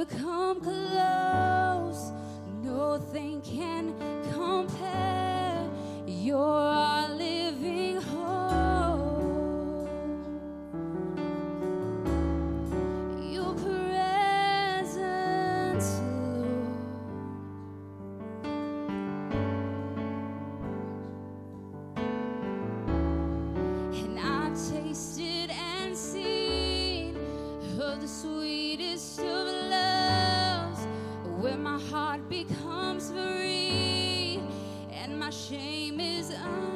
come close. Nothing can compare. You're our living hope. Your presence, Lord. And I've tasted and seen of the sweetest of loves, where my heart becomes free and my shame is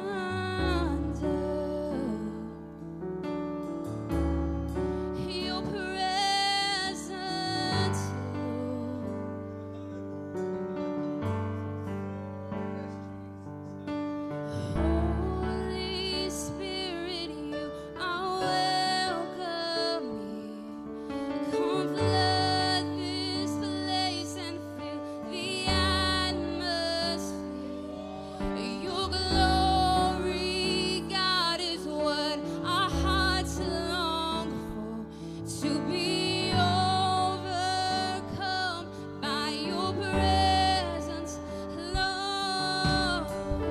undone. Your presence, Holy Spirit, you are welcome here. Come flood this place and fill the atmosphere. Your glory, God, is what our hearts long for, to be overcome by your presence, Lord.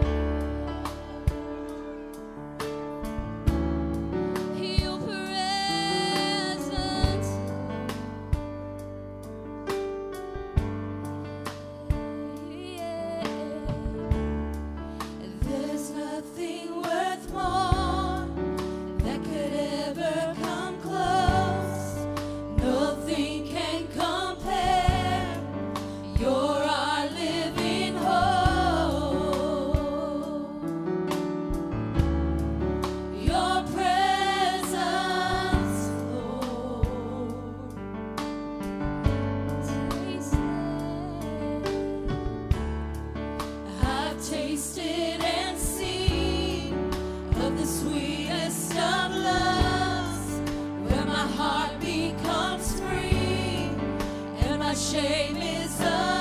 Your presence, there's nothing worth more that could ever come close. Nothing can compare. You're our living hope. Your presence, Lord. I've tasted and seen of the sweetest of loves, where my heart becomes free and my shame is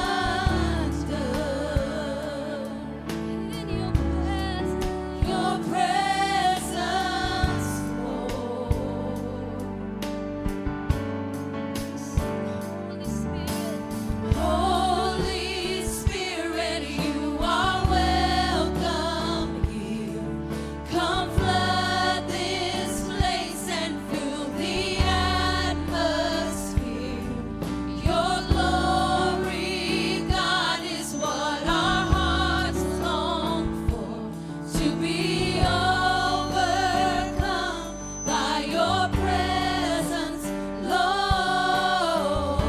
undone. In your presence, Lord. Holy Spirit, you are welcome here. Come flood this place and fill the atmosphere. Your glory, God, is what our hearts long for, to be overcome by your presence, Lord.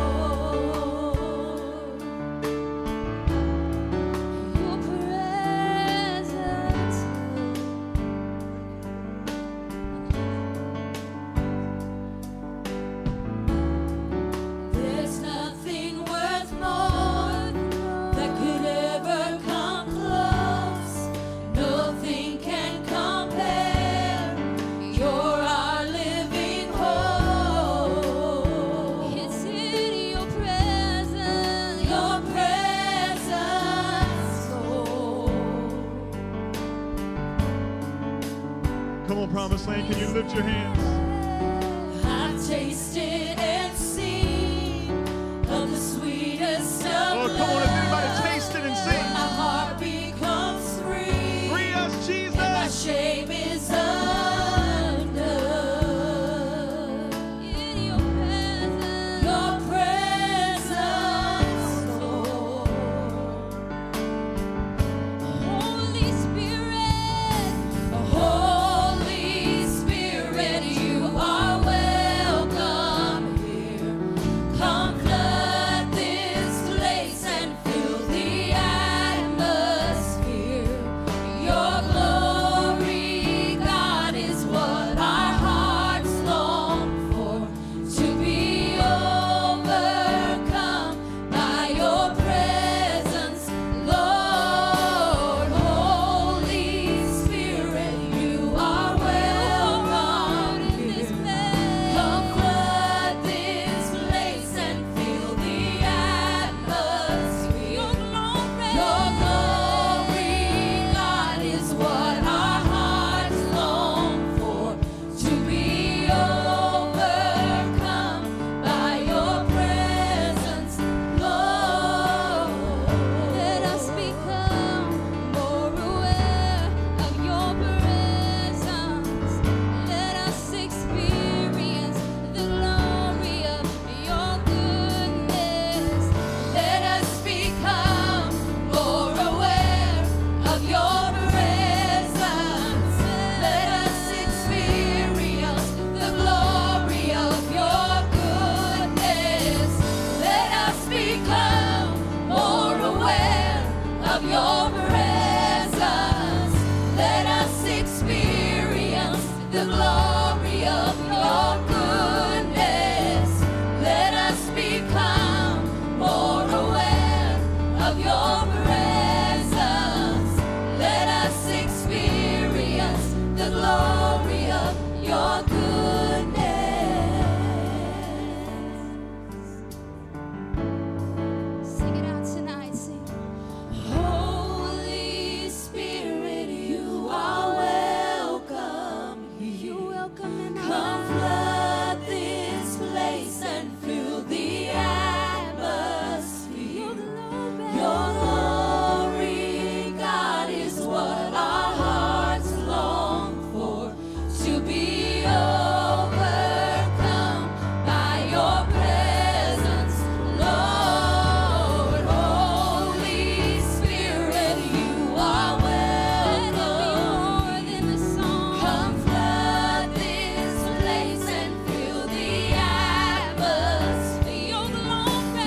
Your presence, there's nothing worth more that could ever come close. Nothing can compare. You're our living hope. It's in your presence, Lord. Come on, Promised Land, can you lift your hands? I've tasted and seen of the sweetest of Oh, come on, if anybody loves. tasted and seen. My heart becomes free. Free us, And my Jesus. shame is undone. In your presence, Lord. Holy Spirit, Holy Spirit, you are welcome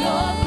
your